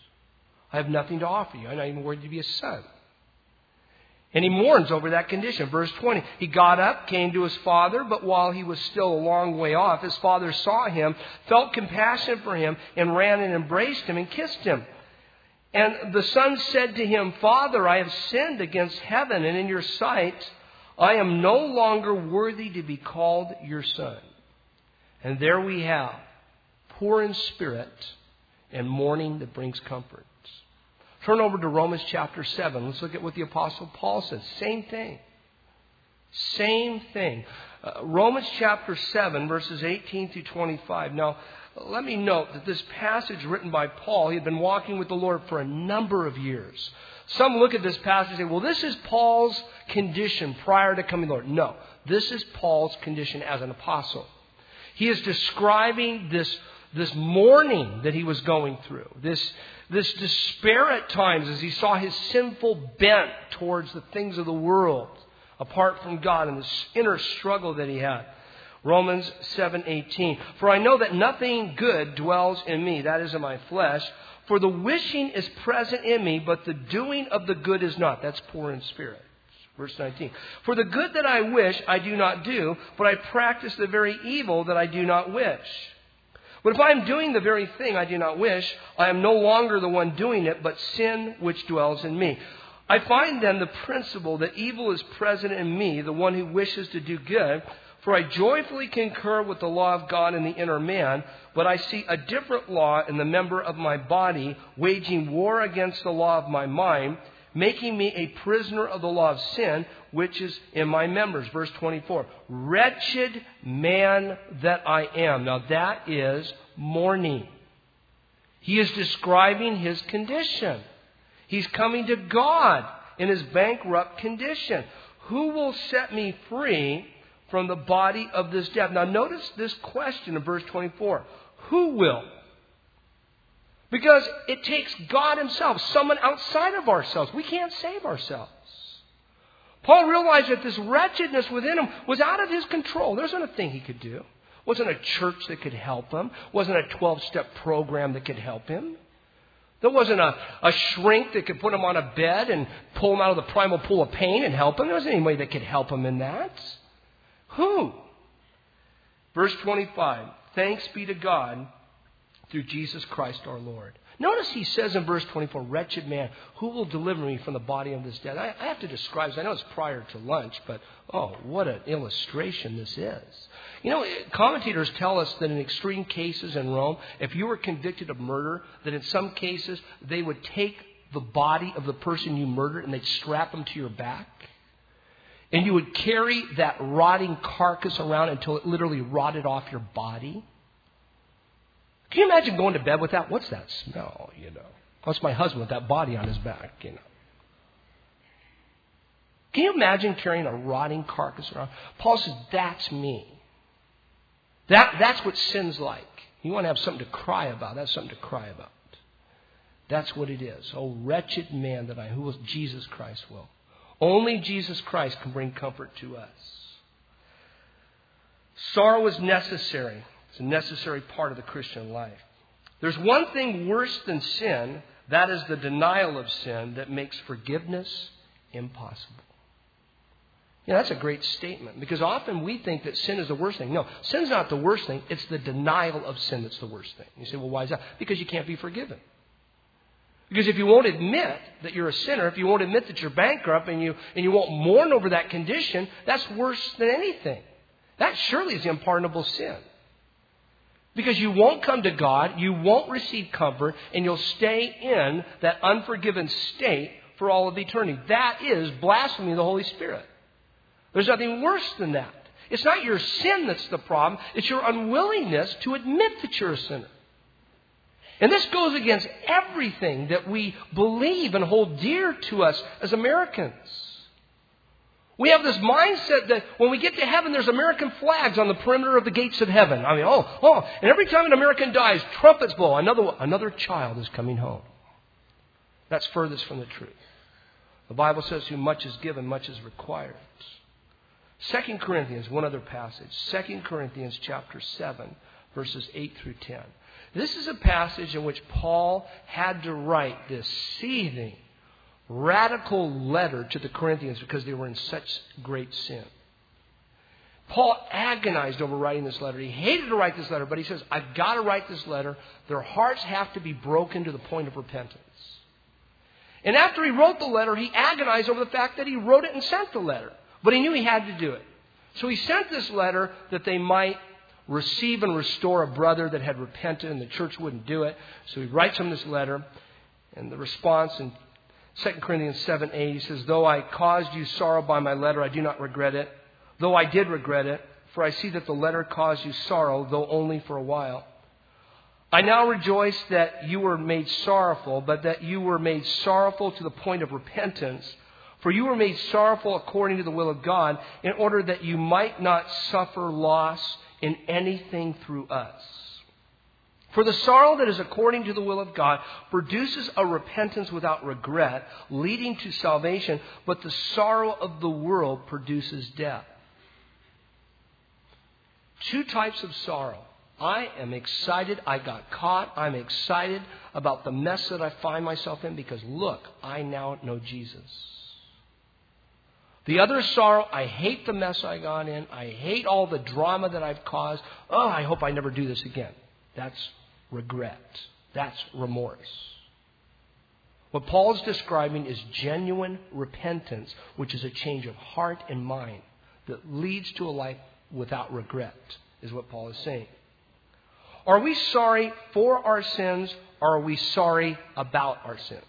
S1: I have nothing to offer you. I'm not even worthy to be a son. And he mourns over that condition. Verse twenty. He got up, came to his father, but while he was still a long way off, his father saw him, felt compassion for him, and ran and embraced him and kissed him. And the son said to him, Father, I have sinned against heaven and in your sight. I am no longer worthy to be called your son. And there we have poor in spirit and mourning that brings comfort. Turn over to Romans chapter seven. Let's look at what the Apostle Paul says. Same thing. Same thing. Uh, Romans chapter seven, verses eighteen through twenty-five. Now, let me note that this passage written by Paul, he had been walking with the Lord for a number of years. Some look at this passage and say, well, this is Paul's condition prior to coming to the Lord. No, this is Paul's condition as an apostle. He is describing this, this mourning that he was going through, this, this despair at times as he saw his sinful bent towards the things of the world apart from God and this inner struggle that he had. Romans seven eighteen. For I know that nothing good dwells in me, that is in my flesh. For the wishing is present in me, but the doing of the good is not. That's poor in spirit. Verse nineteen. For the good that I wish I do not do, but I practice the very evil that I do not wish. But if I am doing the very thing I do not wish, I am no longer the one doing it, but sin which dwells in me. I find then the principle that evil is present in me, the one who wishes to do good. For I joyfully concur with the law of God in the inner man, but I see a different law in the member of my body, waging war against the law of my mind, making me a prisoner of the law of sin, which is in my members. Verse twenty-four. Wretched man that I am. Now that is mourning. He is describing his condition. He's coming to God in his bankrupt condition. Who will set me free from the body of this death? Now notice this question in verse twenty-four. Who will? Because it takes God himself, someone outside of ourselves. We can't save ourselves. Paul realized that this wretchedness within him was out of his control. There wasn't a thing he could do. Wasn't a church that could help him. Wasn't a twelve-step program that could help him. There wasn't a, a shrink that could put him on a bed and pull him out of the primal pool of pain and help him. There wasn't anybody that could help him in that. Who? Verse twenty-five, thanks be to God through Jesus Christ our Lord. Notice he says in verse twenty-four, wretched man, who will deliver me from the body of this death? I, I have to describe this. I know it's prior to lunch, but oh, what an illustration this is. You know, commentators tell us that in extreme cases in Rome, if you were convicted of murder, that in some cases they would take the body of the person you murdered and they'd strap them to your back. And you would carry that rotting carcass around until it literally rotted off your body. Can you imagine going to bed with that? What's that smell, you know? That's my husband with that body on his back, you know. Can you imagine carrying a rotting carcass around? Paul says, that's me. That, that's what sin's like. You want to have something to cry about. That's something to cry about. That's what it is. Oh, wretched man that I, who will Jesus Christ will. Only Jesus Christ can bring comfort to us. Sorrow is necessary. It's a necessary part of the Christian life. There's one thing worse than sin, that is the denial of sin that makes forgiveness impossible. You know, that's a great statement because often we think that sin is the worst thing. No, sin's not the worst thing. It's the denial of sin that's the worst thing. You say, well, why is that? Because you can't be forgiven. Because if you won't admit that you're a sinner, if you won't admit that you're bankrupt and you, and you won't mourn over that condition, that's worse than anything. That surely is the unpardonable sin. Because you won't come to God, you won't receive comfort, and you'll stay in that unforgiven state for all of eternity. That is blasphemy of the Holy Spirit. There's nothing worse than that. It's not your sin that's the problem. It's your unwillingness to admit that you're a sinner. And this goes against everything that we believe and hold dear to us as Americans. We have this mindset that when we get to heaven, there's American flags on the perimeter of the gates of heaven. I mean, oh, oh, and every time an American dies, trumpets blow. Another, another child is coming home. That's furthest from the truth. The Bible says, who much is given, much is required. Second Corinthians, one other passage. Second Corinthians chapter seven, verses eight through ten. This is a passage in which Paul had to write this seething, radical letter to the Corinthians because they were in such great sin. Paul agonized over writing this letter. He hated to write this letter, but he says, I've got to write this letter. Their hearts have to be broken to the point of repentance. And after he wrote the letter, he agonized over the fact that he wrote it and sent the letter. But he knew he had to do it. So he sent this letter that they might receive and restore a brother that had repented and the church wouldn't do it. So he writes him this letter. And the response in Second Corinthians seven eight, he says, though I caused you sorrow by my letter, I do not regret it. Though I did regret it, for I see that the letter caused you sorrow, though only for a while. I now rejoice that you were made sorrowful, but that you were made sorrowful to the point of repentance. For you were made sorrowful according to the will of God, in order that you might not suffer loss in anything through us. For the sorrow that is according to the will of God produces a repentance without regret, leading to salvation, but the sorrow of the world produces death. Two types of sorrow. I am excited I got caught. I'm excited about the mess that I find myself in because, look, I now know Jesus. The other sorrow, I hate the mess I got in. I hate all the drama that I've caused. Oh, I hope I never do this again. That's regret. That's remorse. What Paul is describing is genuine repentance, which is a change of heart and mind that leads to a life without regret, is what Paul is saying. Are we sorry for our sins, or are we sorry about our sins?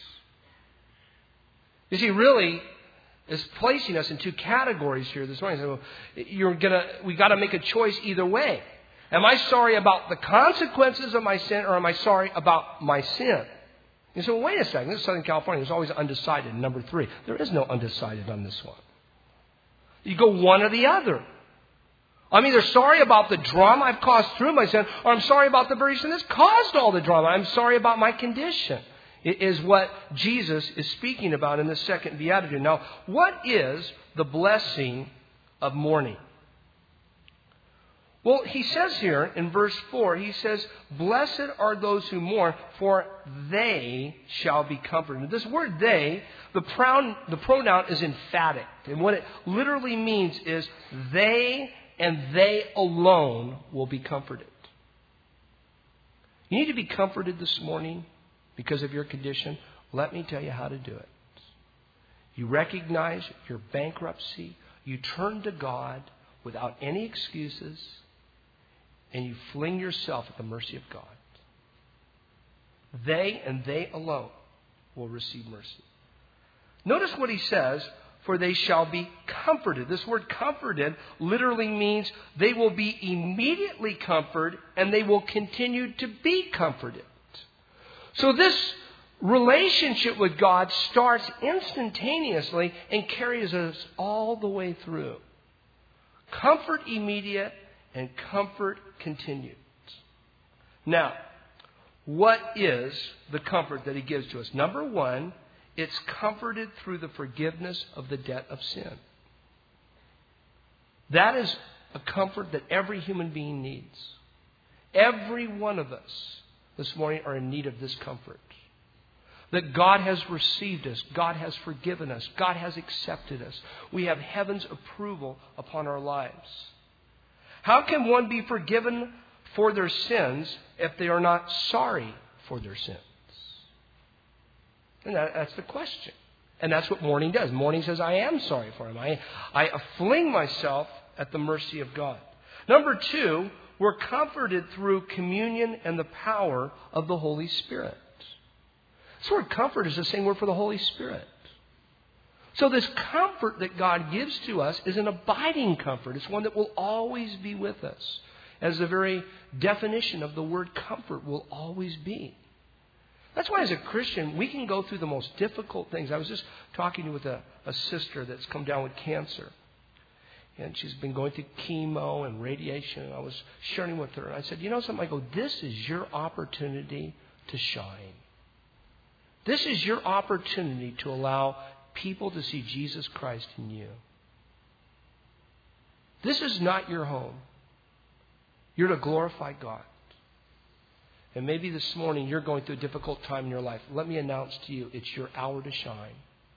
S1: You see, really, is placing us in two categories here this morning. So you're gonna, we got to make a choice either way. Am I sorry about the consequences of my sin, or am I sorry about my sin? You say, well, wait a second. This is Southern California. There's always undecided. Number three, there is no undecided on this one. You go one or the other. I'm either sorry about the drama I've caused through my sin, or I'm sorry about the very sin that's caused all the drama. I'm sorry about my condition. It is what Jesus is speaking about in the second beatitude. Now, what is the blessing of mourning? Well, he says here in verse four, he says, blessed are those who mourn, for they shall be comforted. This word they, the pronoun, the pronoun is emphatic. And what it literally means is they and they alone will be comforted. You need to be comforted this morning because of your condition. Let me tell you how to do it. You recognize your bankruptcy. You turn to God without any excuses, and you fling yourself at the mercy of God. They and they alone will receive mercy. Notice what he says, for they shall be comforted. This word comforted literally means they will be immediately comforted and they will continue to be comforted. So this relationship with God starts instantaneously and carries us all the way through. Comfort immediate and comfort continued. Now, what is the comfort that he gives to us? Number one, it's comforted through the forgiveness of the debt of sin. That is a comfort that every human being needs. Every one of us this morning are in need of this comfort. That God has received us. God has forgiven us. God has accepted us. We have heaven's approval upon our lives. How can one be forgiven for their sins if they are not sorry for their sins? And that, that's the question. And that's what mourning does. Mourning says, I am sorry for him. I, I fling myself at the mercy of God. Number two, we're comforted through communion and the power of the Holy Spirit. This word comfort is the same word for the Holy Spirit. So this comfort that God gives to us is an abiding comfort. It's one that will always be with us. As the very definition of the word comfort will always be. That's why as a Christian, we can go through the most difficult things. I was just talking with a, a sister that's come down with cancer. And she's been going through chemo and radiation. And I was sharing with her. And I said, you know something? I go, this is your opportunity to shine. This is your opportunity to allow people to see Jesus Christ in you. This is not your home. You're to glorify God. And maybe this morning you're going through a difficult time in your life. Let me announce to you, it's your hour to shine.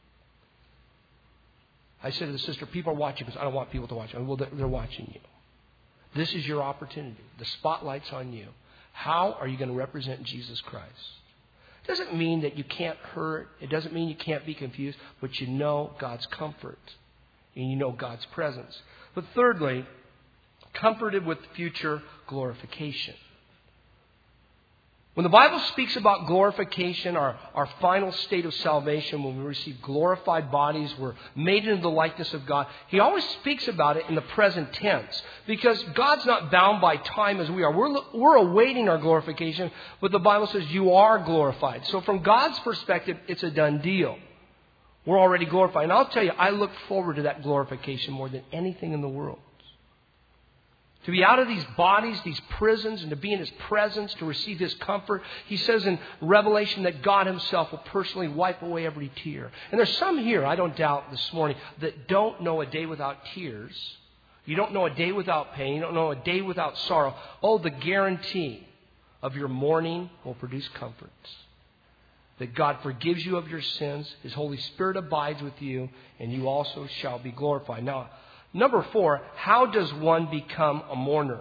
S1: I said to the sister, people are watching because I don't want people to watch. Well, they're watching you. This is your opportunity. The spotlight's on you. How are you going to represent Jesus Christ? It doesn't mean that you can't hurt. It doesn't mean you can't be confused. But you know God's comfort. And you know God's presence. But thirdly, comforted with future glorification. When the Bible speaks about glorification, our, our final state of salvation, when we receive glorified bodies, we're made into the likeness of God, he always speaks about it in the present tense. Because God's not bound by time as we are. We're, we're awaiting our glorification, but the Bible says you are glorified. So from God's perspective, it's a done deal. We're already glorified. And I'll tell you, I look forward to that glorification more than anything in the world. To be out of these bodies, these prisons, and to be in His presence, to receive His comfort. He says in Revelation that God Himself will personally wipe away every tear. And there's some here, I don't doubt this morning, that don't know a day without tears. You don't know a day without pain. You don't know a day without sorrow. Oh, the guarantee of your mourning will produce comfort. That God forgives you of your sins. His Holy Spirit abides with you, and you also shall be glorified. Now, number four, how does one become a mourner?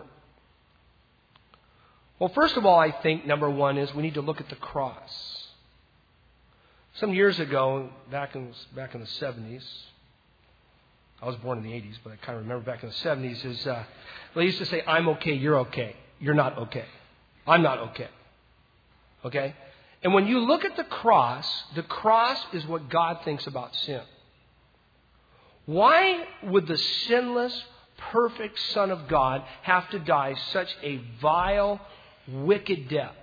S1: Well, first of all, I think number one is we need to look at the cross. Some years ago, back in back in the seventies, I was born in the eighties, but I kind of remember back in the seventies, is uh, they used to say, I'm okay, you're okay. You're not okay. I'm not okay. Okay? And when you look at the cross, the cross is what God thinks about sin. Why would the sinless, perfect Son of God have to die such a vile, wicked death?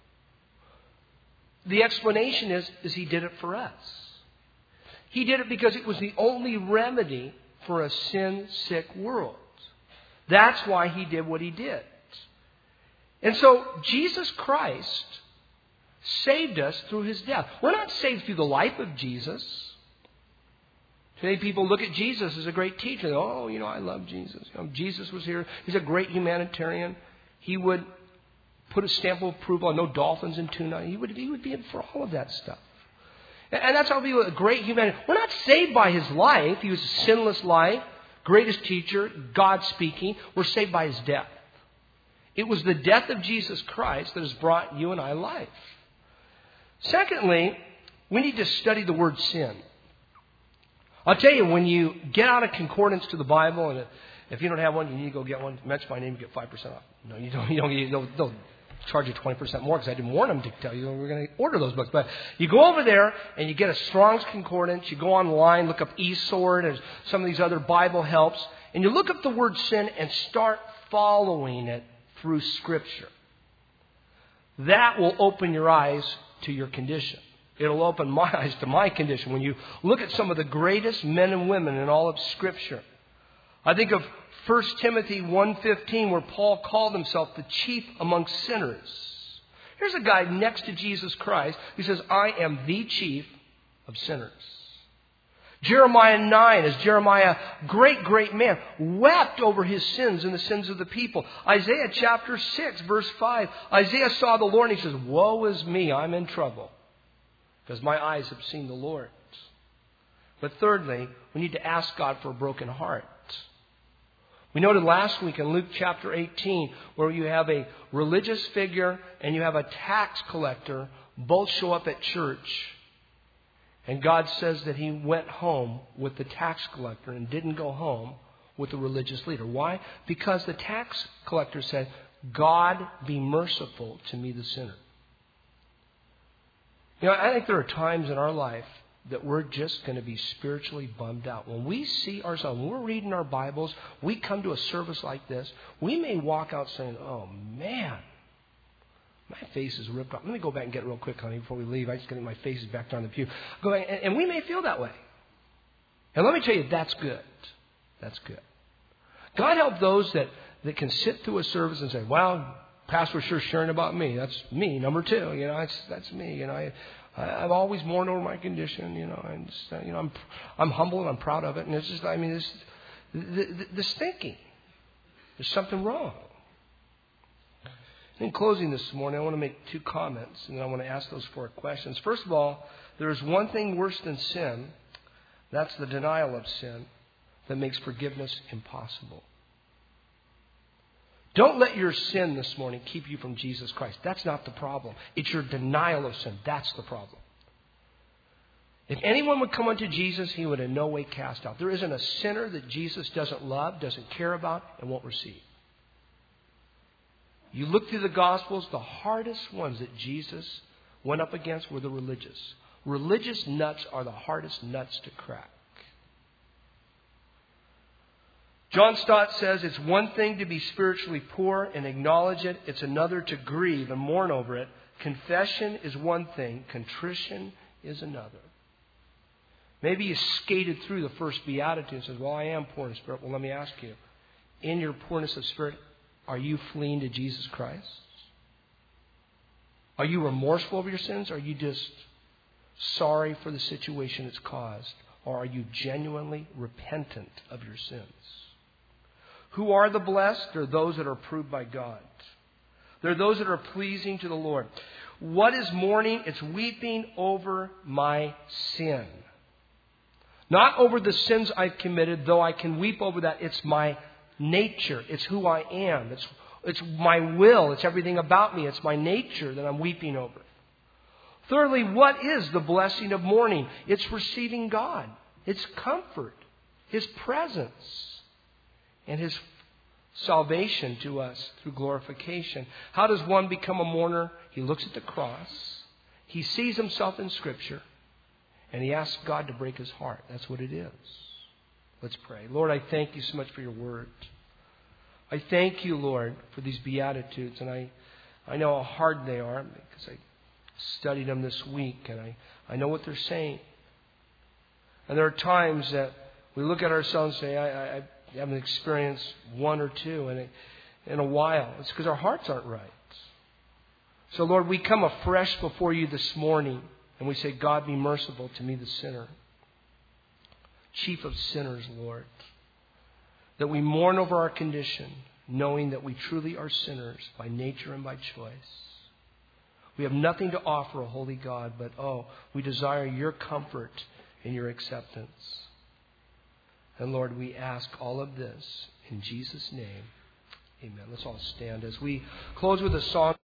S1: The explanation is, is He did it for us. He did it because it was the only remedy for a sin-sick world. That's why He did what He did. And so Jesus Christ saved us through His death. We're not saved through the life of Jesus. Today people look at Jesus as a great teacher. Oh, you know, I love Jesus. You know, Jesus was here. He's a great humanitarian. He would put a stamp of approval on no dolphins and tuna. He would, he would be in for all of that stuff. And, and that's how he was a great humanitarian. We're not saved by His life. He was a sinless life. greatest teacher, God speaking. We're saved by His death. It was the death of Jesus Christ that has brought you and I life. Secondly, we need to study the word sin. I'll tell you, when you get out a concordance to the Bible, and if you don't have one, you need to go get one. Mention my name, you get five percent off. No, you don't. You don't. You don't they'll charge you twenty percent more because I didn't warn them to tell you we're going to order those books. But you go over there and you get a Strong's Concordance. You go online, look up eSword and some of these other Bible helps, and you look up the word sin and start following it through Scripture. That will open your eyes to your condition. It'll open my eyes to my condition. When you look at some of the greatest men and women in all of Scripture. I think of First Timothy one fifteen, where Paul called himself the chief among sinners. Here's a guy next to Jesus Christ who says, I am the chief of sinners. Jeremiah nine, as Jeremiah, great, great man, wept over his sins and the sins of the people. Isaiah chapter six, verse five. Isaiah saw the Lord and he says, woe is me, I'm in trouble, because my eyes have seen the Lord. But thirdly, we need to ask God for a broken heart. We noted last week in Luke chapter eighteen, where you have a religious figure and you have a tax collector, both show up at church. And God says that He went home with the tax collector and didn't go home with the religious leader. Why? Because the tax collector said, God be merciful to me the sinner. You know, I think there are times in our life that we're just going to be spiritually bummed out. When we see ourselves, when we're reading our Bibles, we come to a service like this, we may walk out saying, oh man, my face is ripped off. Let me go back and get it real quick, honey, before we leave. I just get my face is back down the pew. Go back, and, and we may feel that way. And let me tell you, that's good. That's good. God help those that, that can sit through a service and say, well, Pastor's sure sharing about me. That's me, number two. You know, that's, that's me. You know, I, I've always mourned over my condition. You know, and just, you know, I'm, I'm humble and I'm proud of it. And it's just, I mean, this, this, this thinking, there's something wrong. In closing this morning, I want to make two comments, and then I want to ask those four questions. First of all, there is one thing worse than sin. That's the denial of sin that makes forgiveness impossible. Don't let your sin this morning keep you from Jesus Christ. That's not the problem. It's your denial of sin. That's the problem. If anyone would come unto Jesus, He would in no way cast out. There isn't a sinner that Jesus doesn't love, doesn't care about, and won't receive. You look through the Gospels, the hardest ones that Jesus went up against were the religious. Religious nuts are the hardest nuts to crack. John Stott says it's one thing to be spiritually poor and acknowledge it. It's another to grieve and mourn over it. Confession is one thing. Contrition is another. Maybe you skated through the first beatitude and says, well, I am poor in spirit. Well, let me ask you, in your poorness of spirit, are you fleeing to Jesus Christ? Are you remorseful over your sins? Or are you just sorry for the situation it's caused? Or are you genuinely repentant of your sins? Who are the blessed? They're those that are approved by God. They're those that are pleasing to the Lord. What is mourning? It's weeping over my sin. Not over the sins I've committed, though I can weep over that. It's my nature. It's who I am. It's, it's my will. It's everything about me. It's my nature that I'm weeping over. Thirdly, what is the blessing of mourning? It's receiving God. It's comfort. His presence. And His salvation to us through glorification. How does one become a mourner? He looks at the cross. He sees himself in Scripture. And he asks God to break his heart. That's what it is. Let's pray. Lord, I thank You so much for Your word. I thank You, Lord, for these Beatitudes. And I, I know how hard they are because I studied them this week. And I, I know what they're saying. And there are times that we look at ourselves and say, I, I, I haven't experienced one or two in a, in a while. It's because our hearts aren't right. So, Lord, we come afresh before You this morning. And we say, God, be merciful to me, the sinner. Chief of sinners, Lord. That we mourn over our condition, knowing that we truly are sinners by nature and by choice. We have nothing to offer a holy God, but, oh, we desire Your comfort and Your acceptance. And Lord, we ask all of this in Jesus' name. Amen. Let's all stand as we close with a song.